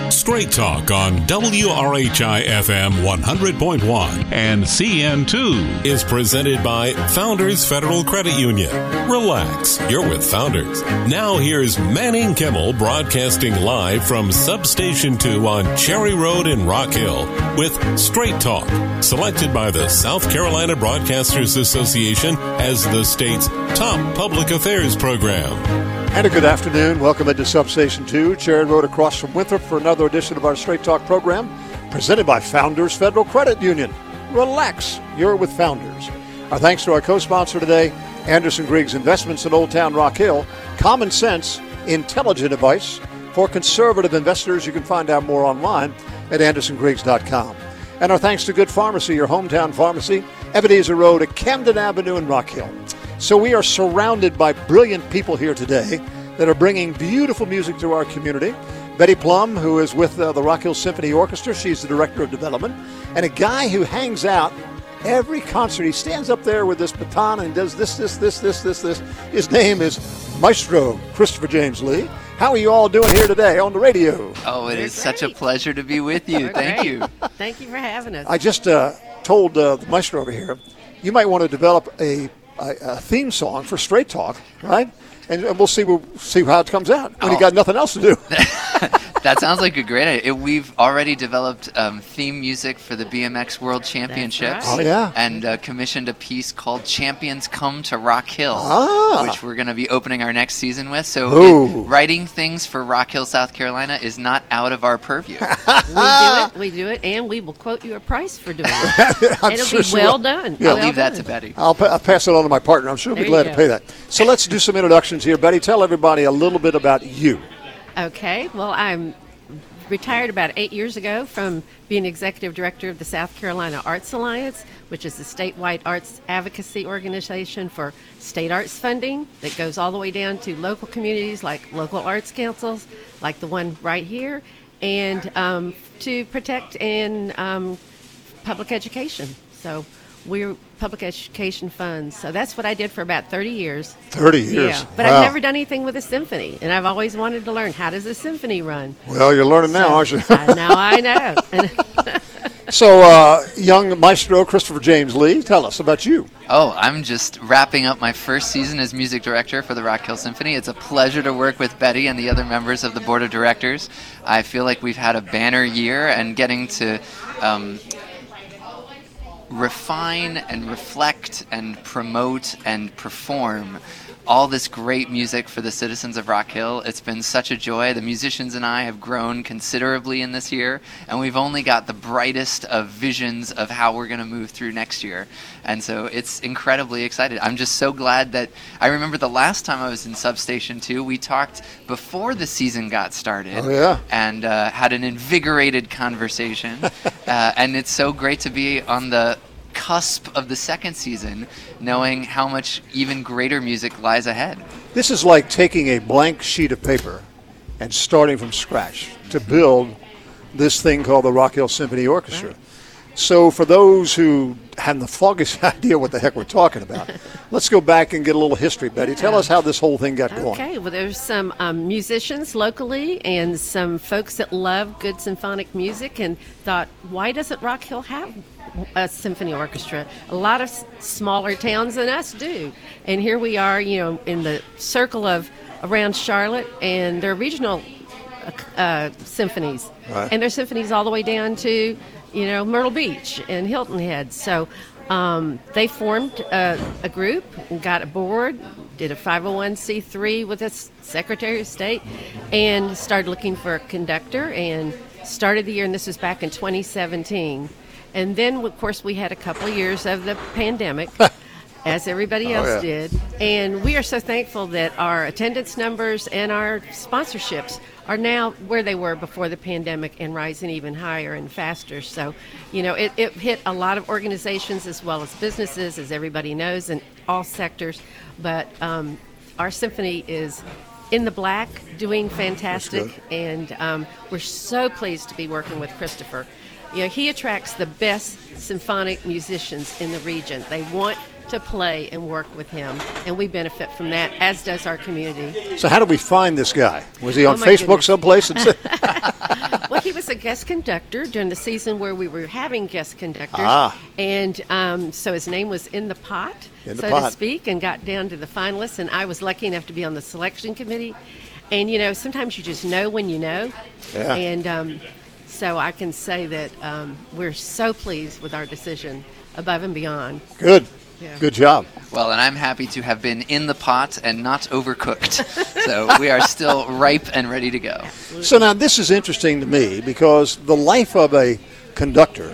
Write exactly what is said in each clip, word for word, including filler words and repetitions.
Straight Talk on W R H I F M one hundred point one and C N two is presented by Founders Federal Credit Union. Relax, you're with Founders. Now here's Manning Kimmel broadcasting live from Substation two on Cherry Road in Rock Hill with Straight Talk, selected by the South Carolina Broadcasters Association as the state's top public affairs program. And a good afternoon. Welcome into Substation two, Cherry Road across from Winthrop for another edition of our Straight Talk program presented by Founders Federal Credit Union. Relax, you're with Founders. Our thanks to our co-sponsor today, Anderson Griggs Investments in Old Town Rock Hill. Common sense, intelligent advice for conservative investors. You can find out more online at anderson griggs dot com. And our thanks to Good Pharmacy, your hometown pharmacy, Ebenezer Road at Camden Avenue in Rock Hill. So we are surrounded by brilliant people here today that are bringing beautiful music to our community. Betty Plum, who is with uh, the Rock Hill Symphony Orchestra. She's the Director of Development. And a guy who hangs out every concert. He stands up there with this baton and does this, this, this, this, this, this. His name is Maestro Christopher James Lee. How are you all doing here today on the radio? Oh, it We're is great. such a pleasure to be with you. We're Thank great. you. Thank you for having us. I just uh, told uh, the Maestro over here, you might want to develop a A, a theme song for Straight Talk, right? And, and we'll see we'll see how it comes out when Oh. you got nothing else to do. That sounds like a great idea. It, we've already developed um, theme music for the B M X World Championships. right. Oh, yeah. And uh, commissioned a piece called Champions Come to Rock Hill, Ah. which we're going to be opening our next season with. So Ooh. it, writing things for Rock Hill, South Carolina is not out of our purview. we do it, we do it, and we will quote you a price for doing it. I'm It'll sure be she well will. done. Yeah. I'll Well leave that done. to Betty. I'll, pa- I'll pass it on to my partner. I'm sure he'll be There glad you to go. pay that. So let's do some introductions here. Betty, tell everybody a little bit about you. Okay, well, I'm retired about eight years ago from being executive director of the South Carolina Arts Alliance, which is a statewide arts advocacy organization for state arts funding that goes all the way down to local communities like local arts councils, like the one right here, and um, to protect and um, public education. So we're public education funds. So that's what I did for about thirty years. thirty years. Yeah, but Wow. I've never done anything with a symphony, and I've always wanted to learn, how does a symphony run? Well, you're learning now, aren't you? So, uh, now I know. And So, uh, young Maestro Christopher James Lee, tell us about you. Oh, I'm just wrapping up my first season as music director for the Rock Hill Symphony. It's a pleasure to work with Betty and the other members of the board of directors. I feel like we've had a banner year, and getting to um, refine and reflect and promote and perform all this great music for the citizens of Rock Hill. It's been such a joy. The musicians and I have grown considerably in this year, and we've only got the brightest of visions of how we're going to move through next year. And so it's incredibly excited. I'm just so glad that I remember the last time I was in Substation two, we talked before the season got started. Oh, yeah. And uh, had an invigorated conversation. uh, and it's so great to be on the cusp of the second season, knowing how much even greater music lies ahead. This is like taking a blank sheet of paper and starting from scratch to build this thing called the Rock Hill Symphony Orchestra. So for those who have the foggiest idea what the heck we're talking about, let's go back and get a little history. Betty, tell us how this whole thing got going. okay, well, there's some um, musicians locally and some folks that love good symphonic music and thought, why doesn't Rock Hill have a symphony orchestra? A lot of s- smaller towns than us do. And here we are, you know, in the circle of around Charlotte, and they're regional uh, symphonies. Right. And there's symphonies all the way down to, you know, Myrtle Beach and Hilton Head. So um, they formed a, a group and got a board, did a five oh one c three with the Secretary of State, and started looking for a conductor, and started the year, and this was back in twenty seventeen. And then, of course, we had a couple of years of the pandemic, as everybody else Oh, yeah. did. And we are so thankful that our attendance numbers and our sponsorships are now where they were before the pandemic and rising even higher and faster. So, you know, it, it hit a lot of organizations as well as businesses, as everybody knows, in all sectors. But um, our symphony is in the black, doing fantastic. And um, we're so pleased to be working with Christopher. You know, he attracts the best symphonic musicians in the region. They want to play and work with him, and we benefit from that, as does our community. So how do we find this guy? Was he on Oh, my Facebook goodness. someplace? And said, Well, was a guest conductor during the season where we were having guest conductors. Ah. And um, so his name was in the pot, In the so pot. to speak, and got down to the finalists. And I was lucky enough to be on the selection committee. And, you know, sometimes you just know when you know. Yeah. And um, so I can say that um, we're so pleased with our decision, above and beyond. Good. Yeah. Good job. Well, and I'm happy to have been in the pot and not overcooked. So we are still ripe and ready to go. So now this is interesting to me because the life of a conductor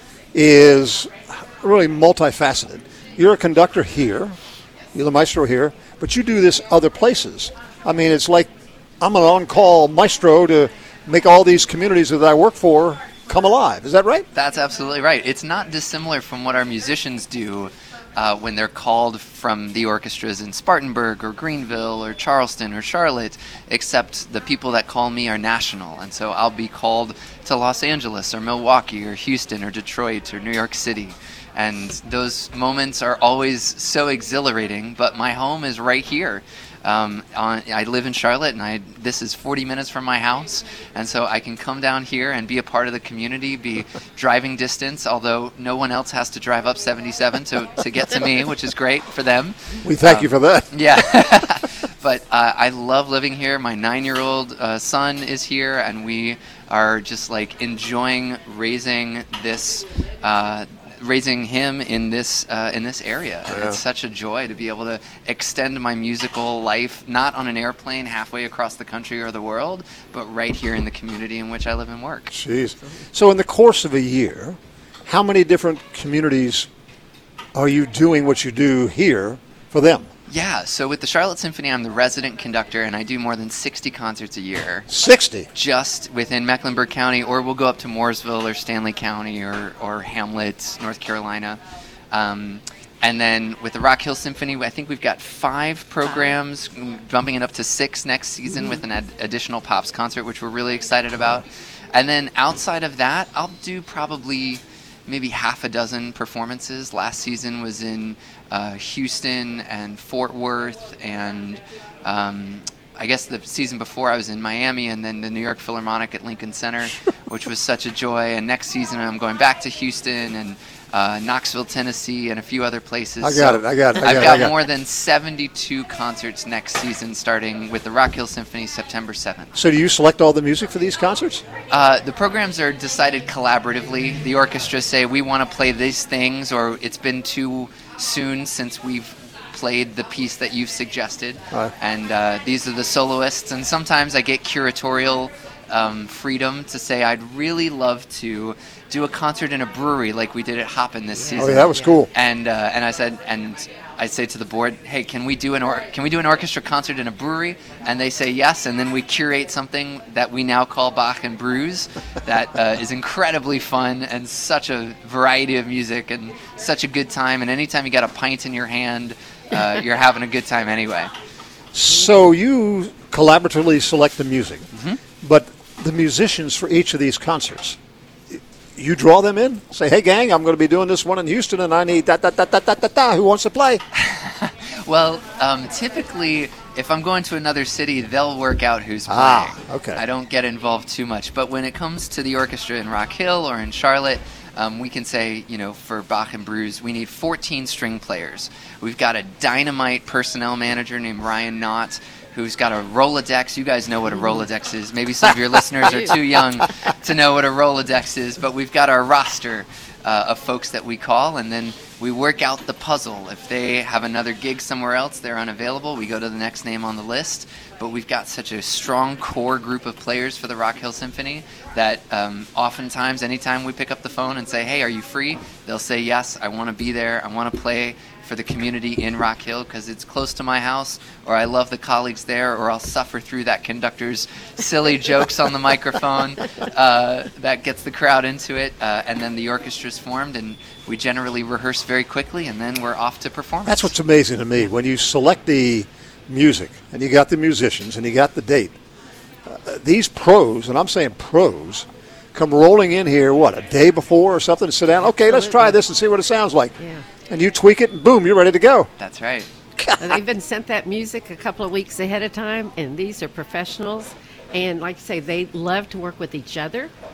is really multifaceted. You're a conductor here, you're the maestro here, but you do this other places. I mean, it's like I'm an on-call maestro to make all these communities that I work for come alive. Is that right? That's absolutely right. It's not dissimilar from what our musicians do uh, when they're called from the orchestras in Spartanburg or Greenville or Charleston or Charlotte, except the people that call me are national. And so I'll be called to Los Angeles or Milwaukee or Houston or Detroit or New York City. And those moments are always so exhilarating, but my home is right here. Um, on, I live in Charlotte, and I this is forty minutes from my house, and so I can come down here and be a part of the community, be driving distance, although no one else has to drive up seventy-seven to, to get to me, which is great for them. We thank Um, you for that. Yeah. But uh, I love living here. My nine-year-old uh, son is here, and we are just like enjoying raising this uh, raising him in this uh, in this area. Yeah. It's such a joy to be able to extend my musical life, not on an airplane halfway across the country or the world, but right here in the community in which I live and work. Jeez. So in the course of a year, how many different communities are you doing what you do here for them? Yeah, so with the Charlotte Symphony, I'm the resident conductor, and I do more than sixty concerts a year. sixty? Just within Mecklenburg County, or we'll go up to Mooresville or Stanley County or, or Hamlet, North Carolina. Um, and then with the Rock Hill Symphony, I think we've got five programs, bumping it up to six next season with an ad- additional Pops concert, which we're really excited about. And then outside of that, I'll do probably maybe half a dozen performances. Last season was in uh, Houston and Fort Worth, and um, I guess the season before I was in Miami, and then the New York Philharmonic at Lincoln Center, which was such a joy. And next season I'm going back to Houston and uh, Knoxville, Tennessee, and a few other places. I got So it, I got it, I I've got it, got I got it. more than seventy-two concerts next season, starting with the Rock Hill Symphony September seventh. So do you select all the music for these concerts? Uh, the programs are decided collaboratively. The orchestra say we want to play these things, or it's been too soon since we've played the piece that you've suggested. Right. And uh, these are the soloists. And sometimes I get curatorial um, freedom to say I'd really love to do a concert in a brewery like we did at Hoppin this season. Oh, yeah, that was cool. And uh, and I said, and I say to the board, hey, can we do an or- can we do an orchestra concert in a brewery? And they say yes, and then we curate something that we now call Bach and Brews that uh, is incredibly fun and such a variety of music and such a good time. And anytime you got a pint in your hand, uh, you're having a good time anyway. So you collaboratively select the music, Mm-hmm. but the musicians for each of these concerts, you draw them in? Say, hey, gang, I'm going to be doing this one in Houston, and I need da-da-da-da-da-da. Who wants to play? Well, um, typically, if I'm going to another city, they'll work out who's playing. Ah, okay. I don't get involved too much. But when it comes to the orchestra in Rock Hill or in Charlotte, um, we can say, you know, for Bach and Brews, we need fourteen string players. We've got a dynamite personnel manager named Ryan Knott, who's got a Rolodex. You guys know what a Rolodex is. Maybe some of your listeners are too young to know what a Rolodex is, but we've got our roster uh, of folks that we call, and then we work out the puzzle. If they have another gig somewhere else, they're unavailable, we go to the next name on the list. But we've got such a strong core group of players for the Rock Hill Symphony that um, oftentimes, anytime we pick up the phone and say, hey, are you free? They'll say, yes, I want to be there. I want to play for the community in Rock Hill because it's close to my house, or I love the colleagues there, or I'll suffer through that conductor's silly jokes on the microphone uh, that gets the crowd into it. Uh, and then the orchestra's formed, and we generally rehearse very quickly, and then we're off to performance. That's what's amazing to me. When you select the music, and you got the musicians, and you got the date, uh, these pros, and I'm saying pros, come rolling in here, what, a day before or something, to sit down, okay, let's try this and see what it sounds like. Yeah. And you tweak it, and boom, you're ready to go. That's right. They've been sent that music a couple of weeks ahead of time, and these are professionals. And like you say, they love to work with each other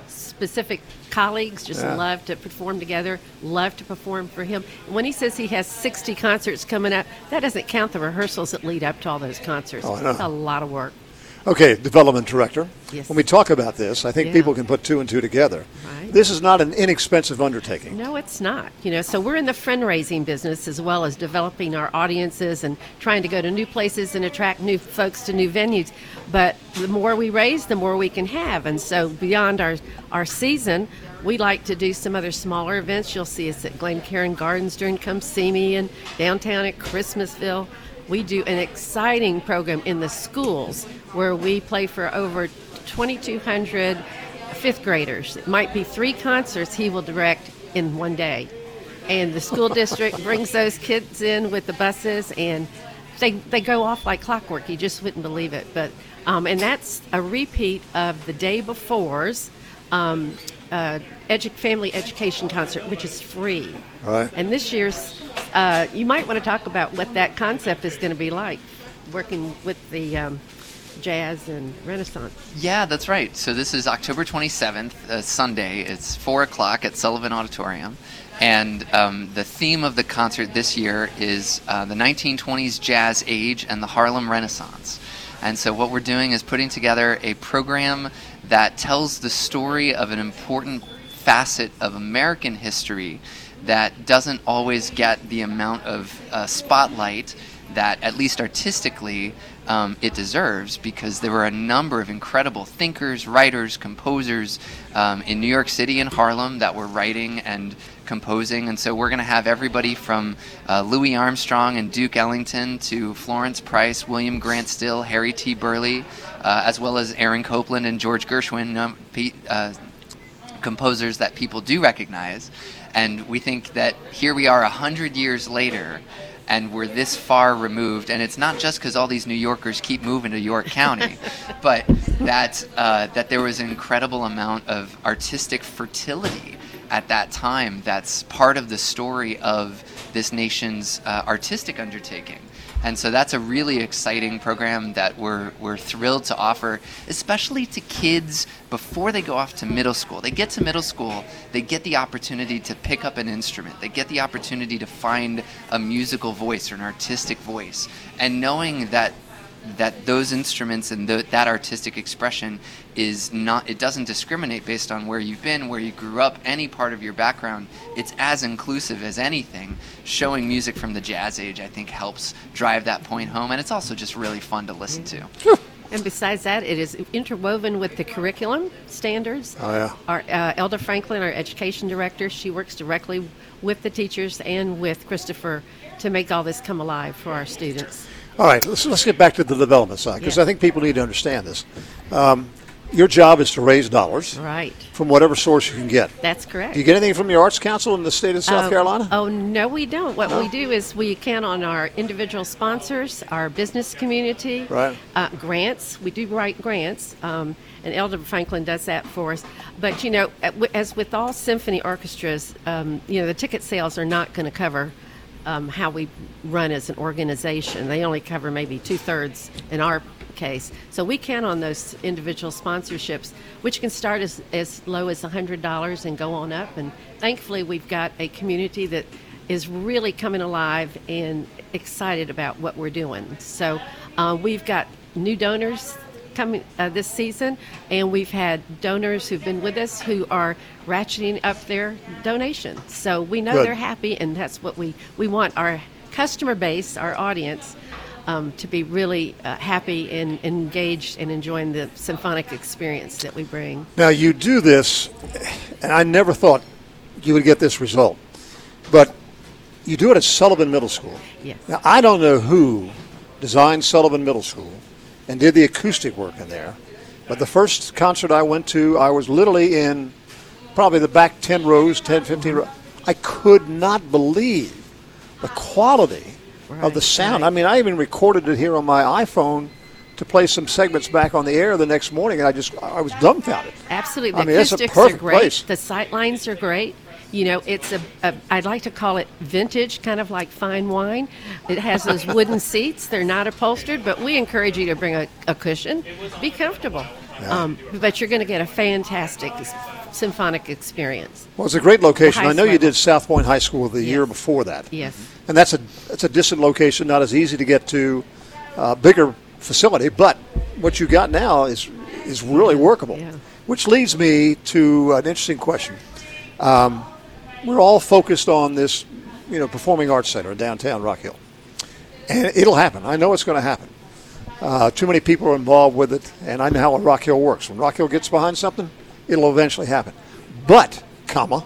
specific colleagues just Yeah. love to perform together, love to perform for him. When he says he has sixty concerts coming up, that doesn't count the rehearsals that lead up to all those concerts. Oh, I know. It's a lot of work. Okay, development director. Yes. When we talk about this, I think Yeah. people can put two and two together. Right. This is not an inexpensive undertaking. No, it's not. You know, so we're in the fundraising business as well as developing our audiences and trying to go to new places and attract new folks to new venues. But the more we raise, the more we can have. And so beyond our, our season, we like to do some other smaller events. You'll see us at Glencairn Gardens during Come See Me and downtown at Christmasville. We do an exciting program in the schools where we play for over twenty-two hundred fifth graders. It might be three concerts he will direct in one day. And the school district brings those kids in with the buses, and they they go off like clockwork. You just wouldn't believe it. But um, and that's a repeat of the day before's um, uh, edu- family education concert, which is free. Right. And this year's, uh, you might want to talk about what that concept is going to be like, working with the um, jazz and Renaissance. Yeah, that's right. So this is October twenty-seventh, uh, Sunday. It's four o'clock at Sullivan Auditorium. And um, the theme of the concert this year is uh, the nineteen twenties jazz age and the Harlem Renaissance. And so what we're doing is putting together a program that tells the story of an important facet of American history that doesn't always get the amount of uh, spotlight that, at least artistically, um, it deserves, because there were a number of incredible thinkers, writers, composers um, in New York City and Harlem that were writing and composing. And so we're going to have everybody from uh, Louis Armstrong and Duke Ellington to Florence Price, William Grant Still, Harry T. Burleigh, uh, as well as Aaron Copland and George Gershwin, um, Pete, uh, composers that people do recognize. And we think that here we are a hundred years later, and we're this far removed, and it's not just because all these New Yorkers keep moving to York County, but that uh, that there was an incredible amount of artistic fertility at that time that's part of the story of this nation's uh, artistic undertaking. And so that's a really exciting program that we're we're thrilled to offer, especially to kids before they go off to middle school. They get to middle school, they get the opportunity to pick up an instrument. They get the opportunity to find a musical voice or an artistic voice. And knowing that that those instruments and the, that artistic expression is not, it doesn't discriminate based on where you've been, where you grew up, any part of your background. It's as inclusive as anything. Showing music from the jazz age, I think, helps drive that point home, and it's also just really fun to listen to. And besides that, it is interwoven with the curriculum standards. Oh, yeah. Our uh, Elda Franklin, our education director, she works directly with the teachers and with Christopher to make all this come alive for our students. All right, let's, let's get back to the development side, because Yeah. I think people need to understand this. Um, your job is to raise dollars Right. from whatever source you can get. That's correct. Do you get anything from your Arts Council in the state of South Uh, Carolina? Oh, no, we don't. What No? we do is we count on our individual sponsors, our business community, Right. uh, grants. We do write grants, um, and Elder Franklin does that for us. But, you know, as with all symphony orchestras, um, you know, the ticket sales are not going to cover um, how we run as an organization. They only cover maybe two-thirds in our case. So we count on those individual sponsorships, which can start as, as low as one hundred dollars and go on up. And thankfully, we've got a community that is really coming alive and excited about what we're doing. So uh, we've got new donors coming uh, this season, and we've had donors who've been with us who are ratcheting up their donations. So we know Good. they're happy, and that's what we, we want our customer base, our audience, um, to be really uh, happy and engaged and enjoying the symphonic experience that we bring. Now, you do this, and I never thought you would get this result, but you do it at Sullivan Middle School. Yes. Now, I don't know who designed Sullivan Middle School and did the acoustic work in there, but the first concert I went to, I was literally in probably the back ten rows, ten, fifteen rows. I could not believe the quality of the Right, sound. right. I mean, I even recorded it here on my iPhone to play some segments back on the air the next morning, and I just, I was dumbfounded. Absolutely. The I mean, it's a acoustics perfect are great. place. The sight lines are great. You know, it's a, a, I'd like to call it vintage, kind of like fine wine. It has those wooden seats. They're not upholstered, but we encourage you to bring a, a cushion. Be comfortable. Yeah. Um, but you're going to get a fantastic s- symphonic experience. Well, it's a great location. I know you level. did South Point High School the Yes. year before that. Yes. And that's a that's a distant location, not as easy to get to, uh, bigger facility. But what you got now is is really workable. Yeah. Which leads me to an interesting question. Um, we're all focused on this, you know, Performing Arts Center in downtown Rock Hill, and it'll happen. I know it's going to happen. Uh, too many people are involved with it, and I know how Rock Hill works. When Rock Hill gets behind something, it'll eventually happen. But, comma,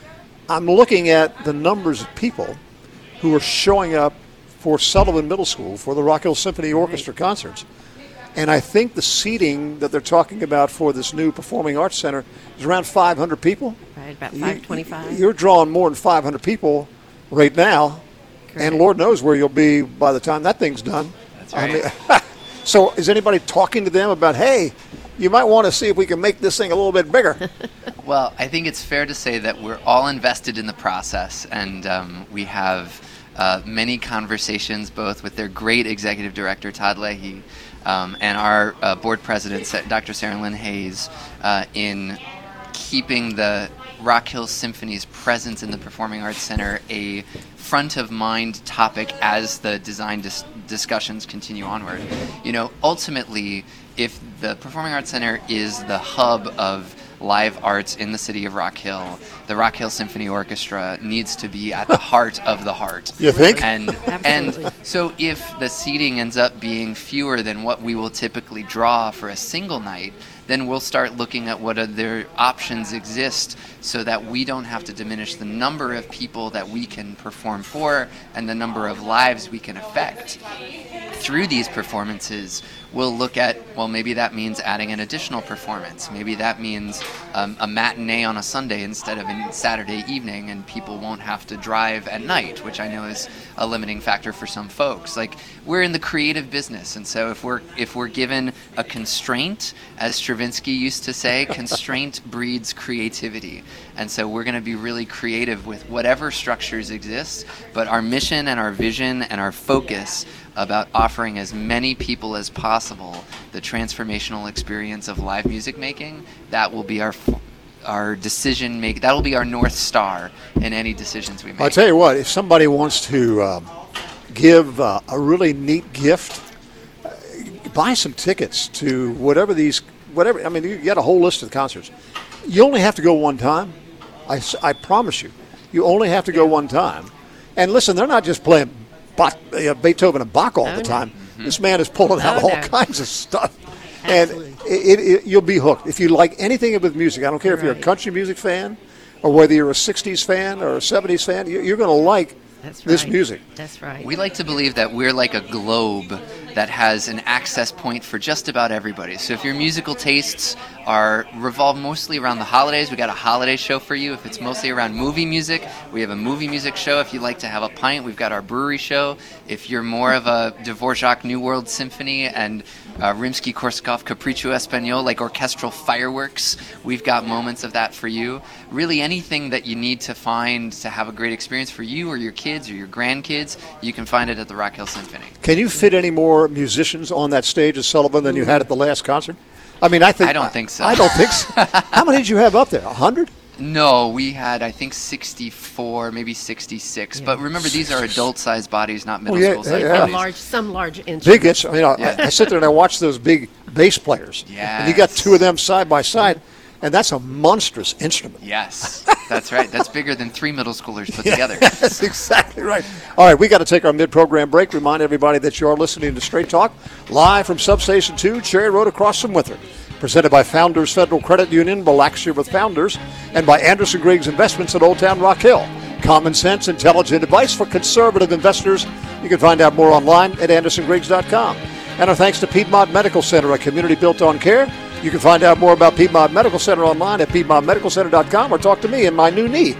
I'm looking at the numbers of people who are showing up for Sullivan Middle School for the Rock Hill Symphony Orchestra concerts. And I think the seating that they're talking about for this new Performing Arts Center is around five hundred people. Right, about You- five twenty-five. You're drawing more than five hundred people right now, and Correct. Lord knows where you'll be by the time that thing's done. That's I right. mean, so is anybody talking to them about, hey, you might want to see if we can make this thing a little bit bigger? Well, I think it's fair to say that we're all invested in the process, and um, we have uh, many conversations both with their great executive director, Todd Leahy, um, and our uh, board president, Sa- Doctor Sarah Lynn Hayes, uh, in keeping the Rock Hill Symphony's presence in the Performing Arts Center a front-of-mind topic as the design dis- discussions continue onward. You know, ultimately, if the Performing Arts Center is the hub of live arts in the city of Rock Hill, the Rock Hill Symphony Orchestra needs to be at the heart of the heart. You think? And Absolutely. and so if the seating ends up being fewer than what we will typically draw for a single night, then we'll start looking at what other options exist so that we don't have to diminish the number of people that we can perform for and the number of lives we can affect. Through these performances, we'll look at, well, maybe that means adding an additional performance. Maybe that means um, a matinee on a Sunday instead of a Saturday evening, and people won't have to drive at night, which I know is a limiting factor for some folks. Like, we're in the creative business, and so if we're if we're given a constraint, as Stravinsky used to say, constraint breeds creativity. And so we're going to be really creative with whatever structures exist, but our mission and our vision and our focus about offering as many people as possible the transformational experience of live music making, that will be our our decision make that will be our North Star in any decisions we make. I'll tell you what, if somebody wants to um, give uh, a really neat gift, uh, buy some tickets to whatever these, whatever, I mean, you get a whole list of concerts. You only have to go one time. I, s- I promise you. You only have to go one time. And listen, they're not just playing Bach, uh, Beethoven and Bach all Oh, the no. time. This man is pulling out Oh, all no. kinds of stuff. Absolutely. And it, it, it, you'll be hooked. If you like anything with music, I don't care if you're a Right. country music fan or whether you're a sixties fan or a seventies fan, you- you're going to like That's this right. music. That's right. We like to believe that we're like a globe that has an access point for just about everybody. So if your musical tastes are revolve mostly around the holidays, we got a holiday show for you. If it's mostly around movie music, we have a movie music show. If you like to have a pint, we've got our brewery show. If you're more of a Dvorak New World Symphony and uh, Rimsky-Korsakov Capriccio Espagnol, like orchestral fireworks, we've got moments of that for you. Really anything that you need to find to have a great experience for you or your kids or your grandkids, you can find it at the Rock Hill Symphony. Can you fit any more musicians on that stage at Sullivan than you had at the last concert? I mean, I think I don't think so. I don't think so. How many did you have up there? A hundred? No, we had, I think, sixty-four, maybe sixty-six. But remember, these are adult-sized bodies, not Well, yeah, middle-school-sized yeah. Some bodies. large, some large instruments. Big hits. I mean, I, Yeah. I sit there and I watch those big bass players. And you got Yes. two of them side by side, and that's a monstrous instrument. Yes, that's right. That's bigger than three middle schoolers put together. That's exactly right. All right, we got to take our mid-program break. Remind everybody that you are listening to Straight Talk, live from Substation two, Cherry Road across from Winthrop. Presented by Founders Federal Credit Union, relax here with Founders, and by Anderson Griggs Investments at Old Town Rock Hill. Common sense, intelligent advice for conservative investors. You can find out more online at anderson griggs dot com. And our thanks to Piedmont Medical Center, a community built on care. You can find out more about Piedmont Medical Center online at piedmont medical center dot com or talk to me in my new knee.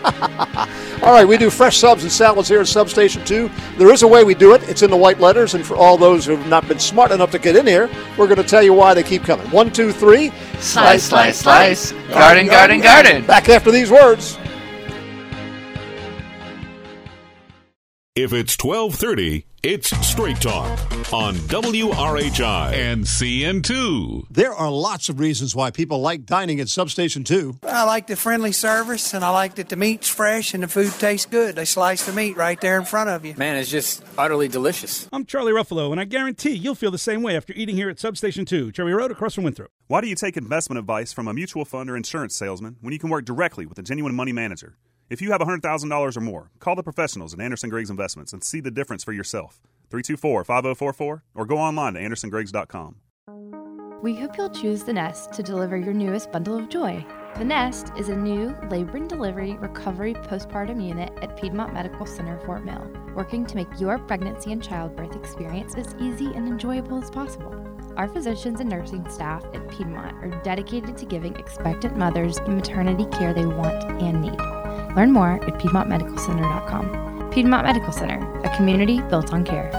All right, we do fresh subs and salads here at Substation two. There is a way we do it. It's in the white letters, and for all those who have not been smart enough to get in here, we're going to tell you why they keep coming. One, two, three. Slice, slice, slice. Garden, garden, garden. Back after these words. If it's twelve thirty, it's Straight Talk on W R H I and C N two. There are lots of reasons why people like dining at Substation two. I like the friendly service, and I like that the meat's fresh and the food tastes good. They slice the meat right there in front of you. Man, it's just utterly delicious. I'm Charlie Ruffalo, and I guarantee you'll feel the same way after eating here at Substation two, Cherry Road across from Winthrop. Why do you take investment advice from a mutual fund or insurance salesman when you can work directly with a genuine money manager? If you have one hundred thousand dollars or more, call the professionals at Anderson Griggs Investments and see the difference for yourself. three two four, five zero four four or go online to anderson griggs dot com. We hope you'll choose The Nest to deliver your newest bundle of joy. The Nest is a new labor and delivery recovery postpartum unit at Piedmont Medical Center, Fort Mill, working to make your pregnancy and childbirth experience as easy and enjoyable as possible. Our physicians and nursing staff at Piedmont are dedicated to giving expectant mothers the maternity care they want and need. Learn more at piedmont medical center dot com. Piedmont Medical Center, a community built on care.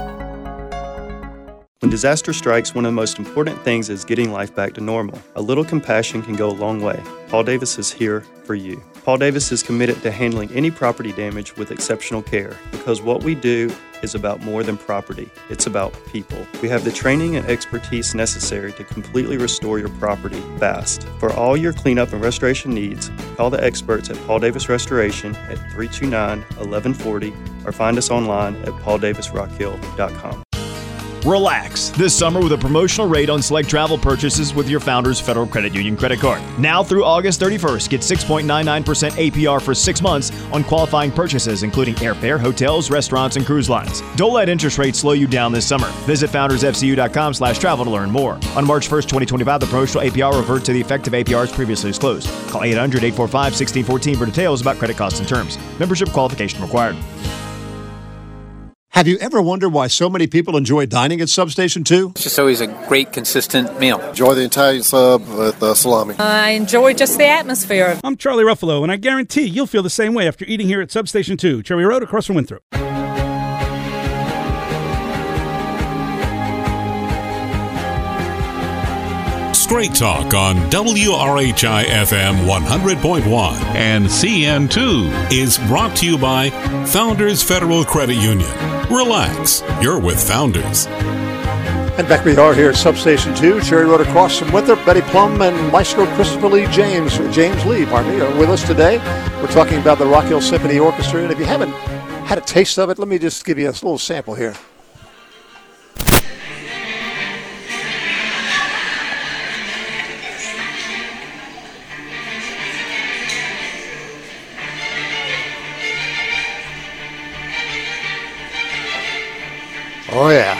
When disaster strikes, one of the most important things is getting life back to normal. A little compassion can go a long way. Paul Davis is here for you. Paul Davis is committed to handling any property damage with exceptional care because what we do is about more than property. It's about people. We have the training and expertise necessary to completely restore your property fast. For all your cleanup and restoration needs, call the experts at Paul Davis Restoration at three two nine, one one four zero or find us online at paul davis rock hill dot com. Relax this summer with a promotional rate on select travel purchases with your Founders Federal Credit Union credit card. Now through August thirty-first, get six point nine nine percent A P R for six months on qualifying purchases, including airfare, hotels, restaurants, and cruise lines. Don't let interest rates slow you down this summer. Visit founders f c u dot com slash travel to learn more. On March first, twenty twenty-five, the promotional A P R will revert to the effective A P Rs previously disclosed. Call eight hundred, eight four five, one six one four for details about credit costs and terms. Membership qualification required. Have you ever wondered why so many people enjoy dining at Substation two? It's just always a great, consistent meal. Enjoy the Italian sub with uh, salami. I enjoy just the atmosphere. I'm Charlie Ruffalo, and I guarantee you'll feel the same way after eating here at Substation two, Cherry Road across from Winthrop. Straight Talk on W R H I F M one hundred point one and C N two is brought to you by Founders Federal Credit Union. Relax, you're with Founders. And back we are here at Substation two, Cherry Road across from Winthrop. Betty Plum and Maestro Christopher Lee James, James Lee, pardon me, are with us today. We're talking about the Rock Hill Symphony Orchestra, and if you haven't had a taste of it, let me just give you a little sample here. Oh, yeah.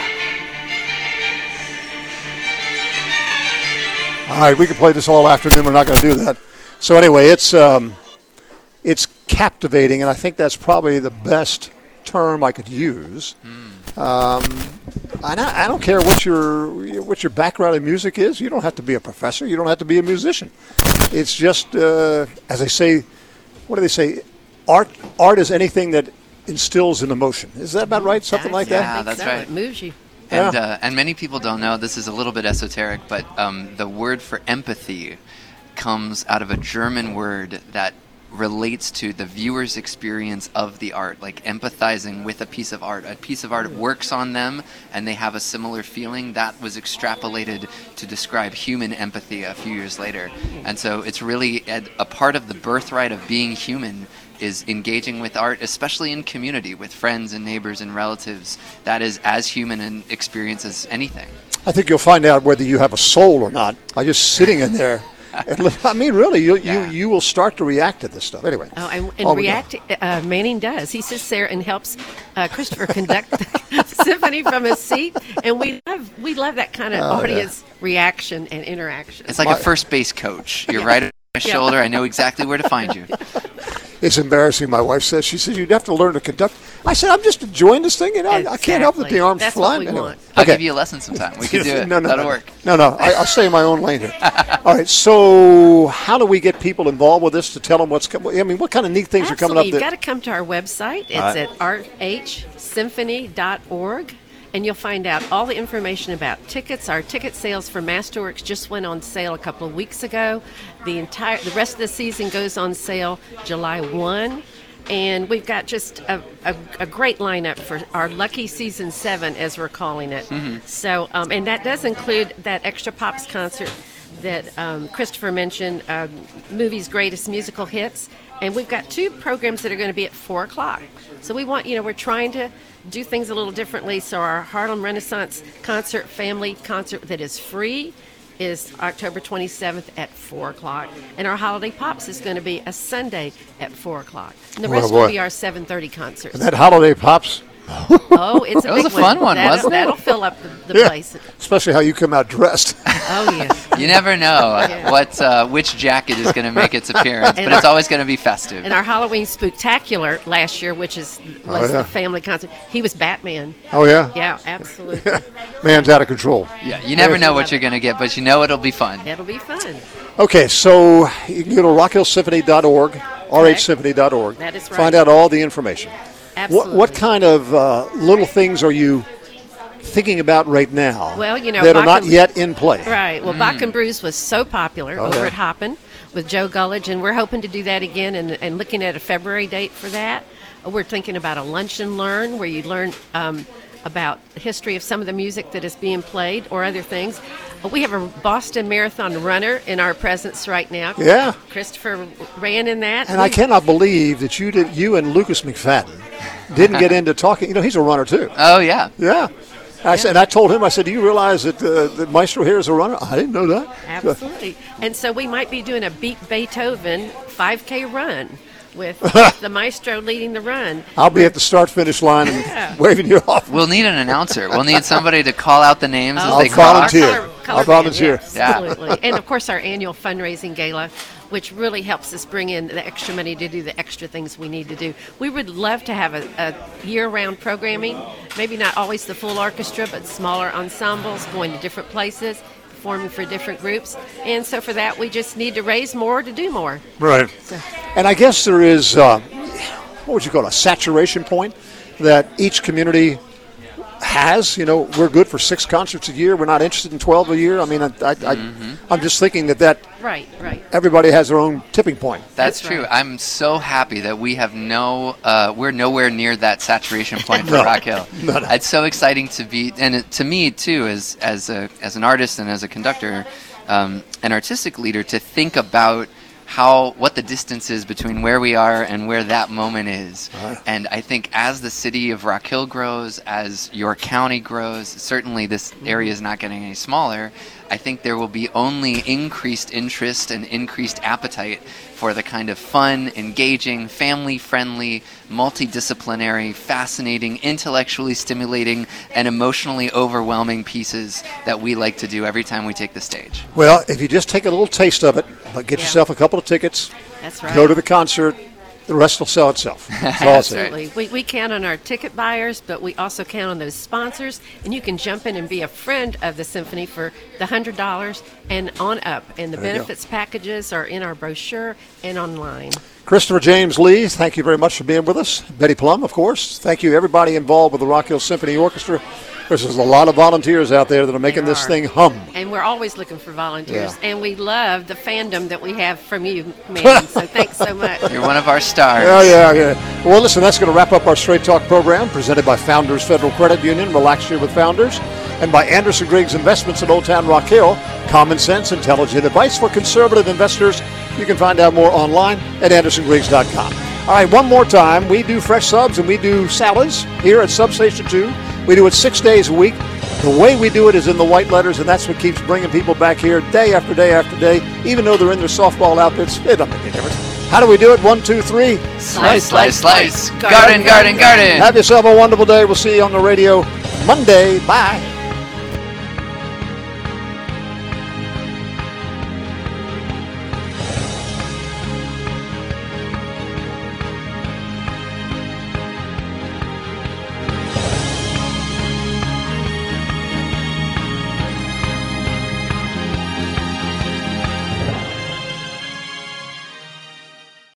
All right, we could play this all afternoon. We're not going to do that. So anyway, it's um, it's captivating, and I think that's probably the best term I could use. Mm. Um, I, don't, I don't care what your what your background in music is. You don't have to be a professor. You don't have to be a musician. It's just, uh, as they say, what do they say? Art art is anything that instills an emotion. Is that about right? Something like yeah, that? Yeah, that's so. right. It moves you. And yeah. uh, and many people don't know, this is a little bit esoteric, but um, the word for empathy comes out of a German word that relates to the viewer's experience of the art, like empathizing with a piece of art. A piece of art works on them and they have a similar feeling. That was extrapolated to describe human empathy a few years later. And so it's really a, a part of the birthright of being human is engaging with art, especially in community, with friends and neighbors and relatives. That is as human an experience as anything. I think you'll find out whether you have a soul or not by just sitting in there. And, I mean, really, you, yeah. you you will start to react to this stuff. Anyway. Oh, and, and react, uh, Manning does. He sits there and helps uh, Christopher conduct the symphony from his seat, and we love we love that kind of oh, audience yeah. reaction and interaction. It's like My, a first base coach. You're yeah. right on my yeah. shoulder. I know exactly where to find you. It's embarrassing, my wife says. She says, you'd have to learn to conduct. I said, I'm just enjoying this thing. You know, exactly. I can't help that the arms That's fly. What we anyway. want. I'll okay. give you a lesson sometime. We can do it. no, no, That'll no, work. No, no. I, I'll stay in my own lane here. All right. So how do we get people involved with this to tell them what's coming? I mean, what kind of neat things Absolutely. are coming up? You've that- got to come to our website. It's right. at r h symphony dot org. And you'll find out all the information about tickets. Our ticket sales for Masterworks just went on sale a couple of weeks ago. The entire, the rest of the season goes on sale July first. And we've got just a, a, a great lineup for our Lucky Season seven, as we're calling it. Mhm. So, um, and that does include that Extra Pops concert that um, Christopher mentioned, uh, Movie's Greatest Musical Hits. And we've got two programs that are going to be at four o'clock. So we want, you know, we're trying to do things a little differently. So our Harlem Renaissance Concert, family concert that is free, is October twenty-seventh at four o'clock. And our Holiday Pops is going to be a Sunday at four o'clock. And the Oh, rest boy. will be our seven thirty concerts. And that Holiday Pops. Oh, it's a That was big a fun one, That'll, wasn't it? that'll fill up the, the Yeah. place. Especially how you come out dressed. Oh, yes. You never know Yeah. what uh, which jacket is going to make its appearance, And but it's our- always going to be festive. And our Halloween Spooktacular last year, which is was Oh, yeah. the family concert, he was Batman. Oh, yeah? Yeah, absolutely. Man's out of control. Yeah, you never know what you're going to get, but you know it'll be fun. It'll be fun. Okay, so you can go to rock hill symphony dot org, r h symphony dot org. That is right. Find out all the information. Absolutely. What, what kind of uh, little things are you thinking about right now Well, you know, that are Bach not and- yet in play? Right. Well, Bach and Brews was so popular Oh, over yeah. at Hoppin' with Joe Gullidge, and we're hoping to do that again and, and looking at a February date for that. Uh, We're thinking about a lunch and learn where you learn um, about the history of some of the music that is being played or other things. Uh, We have a Boston Marathon runner in our presence right now. Yeah. Christopher ran in that. And I cannot believe that you did. You and Lucas McFadden didn't get into talking. You know, he's a runner too. Oh, yeah. Yeah. I said, and I told him, I said, do you realize that uh, the Maestro here is a runner? I didn't know that. Absolutely. And so we might be doing a Beat Beethoven five K run with the Maestro leading the run. I'll be at the start-finish line and Yeah. waving you off. We'll need an announcer. We'll need somebody to call out the names as I'll they cross. volunteer. Color- color I'll volunteer. band, yes, absolutely. And of course, our annual fundraising gala, which really helps us bring in the extra money to do the extra things we need to do. We would love to have a, a year-round programming, maybe not always the full orchestra, but smaller ensembles going to different places, performing for different groups. And so for that, we just need to raise more to do more. Right. So, And I guess there is, uh, what would you call it, a saturation point that each community has. You know, we're good for six concerts a year. We're not interested in twelve a year. I mean, I, I, Mm-hmm. I, I'm just thinking that, that right, right. everybody has their own tipping point. That's, true. I'm so happy that we have no, uh, we're nowhere near that saturation point for No. Rock Hill. No, no. It's so exciting to be, and it, to me too, as as a as an artist and as a conductor, um, an artistic leader, to think about how what the distance is between where we are and where that moment is. Uh-huh. And I think as the city of Rock Hill grows, as York County grows, certainly this area is not getting any smaller. I think there will be only increased interest and increased appetite for the kind of fun, engaging, family-friendly, multidisciplinary, fascinating, intellectually stimulating, and emotionally overwhelming pieces that we like to do every time we take the stage. Well, if you just take a little taste of it, but get Yeah. yourself a couple of tickets, That's right. go to the concert, the rest will sell itself. That's all I'll say. Absolutely. We, we count on our ticket buyers, but we also count on those sponsors. And you can jump in and be a friend of the symphony for the one hundred dollars and on up. And the There you go. benefits packages are in our brochure and online. Christopher James Lee, thank you very much for being with us. Betty Plum, of course. Thank you, everybody involved with the Rock Hill Symphony Orchestra. There's a lot of volunteers out there that are making There this are. thing hum. And we're always looking for volunteers. Yeah. And we love the fandom that we have from you, man. So thanks so much. You're one of our stars. Yeah, yeah, yeah. Well, listen, that's going to wrap up our Straight Talk program presented by Founders Federal Credit Union. Relax here with Founders. And by Anderson Griggs Investments in Old Town Rock Hill. Common sense, intelligent advice for conservative investors. You can find out more online at anderson griggs dot com. All right, one more time. We do fresh subs and we do salads here at Substation two. We do it six days a week. The way we do it is in the white letters, and that's what keeps bringing people back here day after day after day, even though they're in their softball outfits. It doesn't make any difference. How do we do it? One, two, three. Slice, slice, slice. Garden, garden, garden. Have yourself a wonderful day. We'll see you on the radio Monday. Bye.